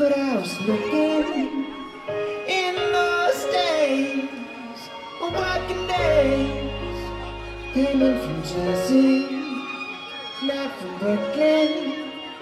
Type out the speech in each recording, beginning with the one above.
But I was looking in those days, working days, came in from Jersey, not from Brooklyn.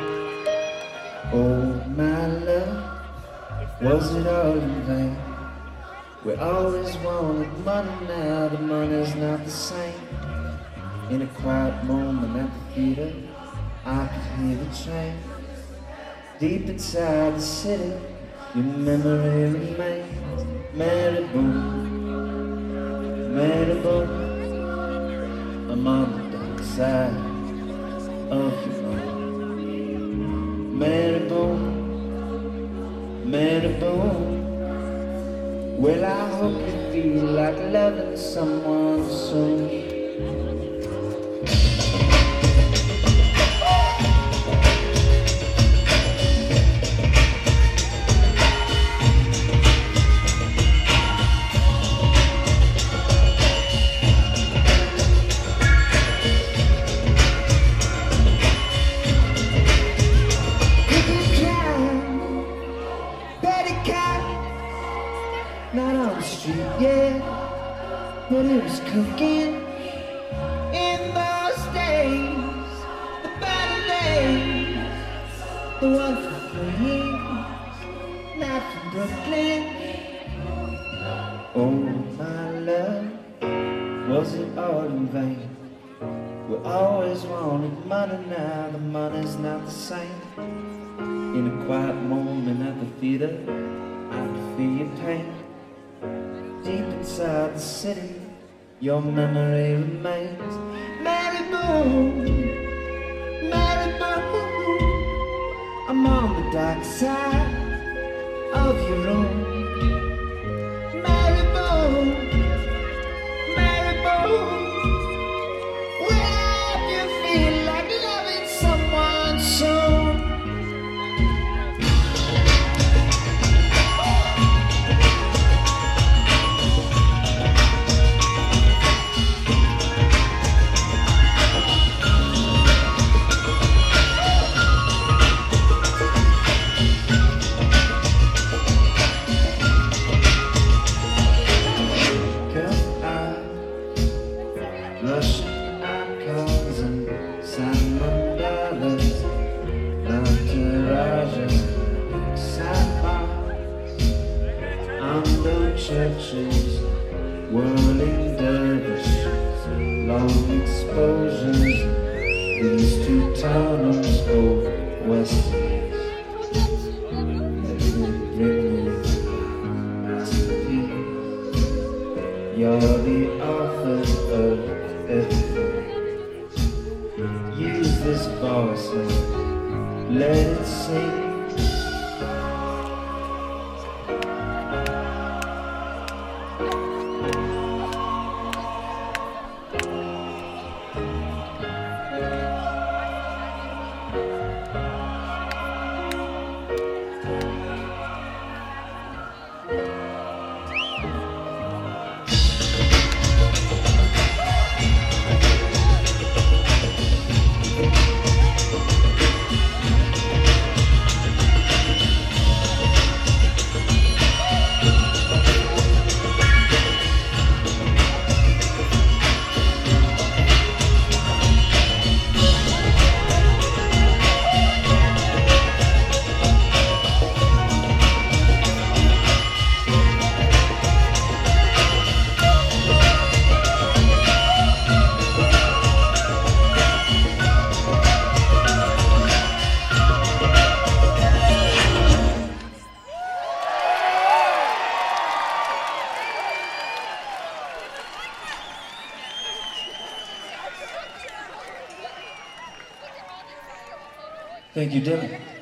Oh my love, was it all in vain? We always wanted money, now the money's not the same. In a quiet moment at the theater, I could hear the train. Deep inside the city, your memory remains. Mary Boone, Mary Boone, I'm on the dark side of your moon. Mary Boone, Mary Boone, well I hope you feel like loving someone soon. Not on the street, yeah, but it was cooking in those days, the better days, the one for free, not from Brooklyn. Oh my love, was it all in vain? We always wanted money, now the money's not the same. In a quiet moment at the theater, I could feel your pain. Deep inside the city, your memory remains. Mary Boone, Mary Boone, I'm on the dark side of your room. Mary Boone, Mary Boone, will I hope you feel like loving someone soon. Russian icons and Simon Dollars, Entourages, sidebars, unknown churches, whirling dervishes, long exposures, these two tunnels go west and east. Let me bring you masterpiece. You're the author of everything. Use this voice and let it sing. Thank you, Dylan.